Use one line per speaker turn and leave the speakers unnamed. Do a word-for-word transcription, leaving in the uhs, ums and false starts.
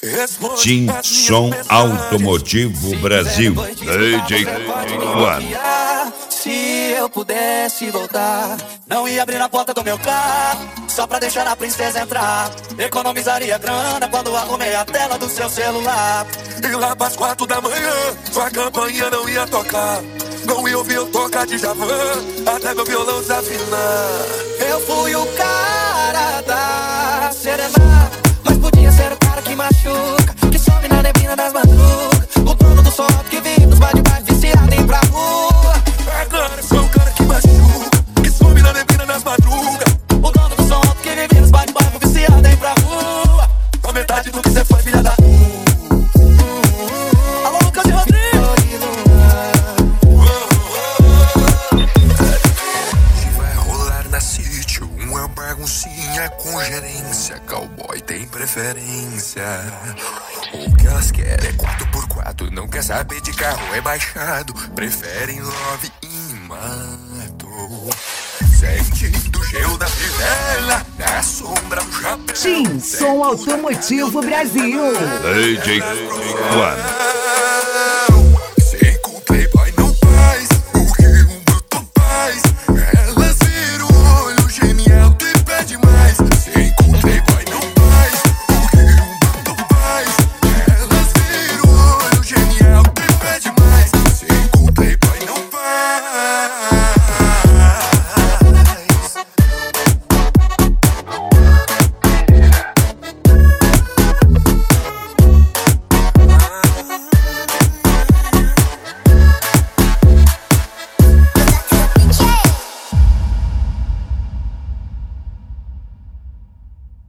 Tim Som Automotivo Brasil, D J One.
Se eu pudesse voltar, não ia abrir a porta do meu carro só pra deixar a princesa entrar. Economizaria grana quando arrumei a tela do seu celular.
E lá pras quatro da manhã, sua campainha não ia tocar. Não ia ouvir eu tocar de Djavan, até meu violão desafinar.
Eu fui o cara da serenata, mas podia ser o cara que machuca, que some na neblina das madrugas, o dono do som que vive nos bate-bate viciado em ir pra rua.
Agora eu sou o cara que machuca, que some na neblina das madrugas,
o dono do som que vive nos bate-bate viciado em ir pra rua.
A metade do que você foi, filha da...
Alô, Lucas e Rodrigo.
Uma baguncinha com gerência, cowboy tem preferência. O que elas querem é quatro por quatro, não quer saber de carro rebaixado, preferem love e mato. Sente do gelo da fivela, na sombra do chapéu.
Tim Som Automotivo Brasil,
D J One.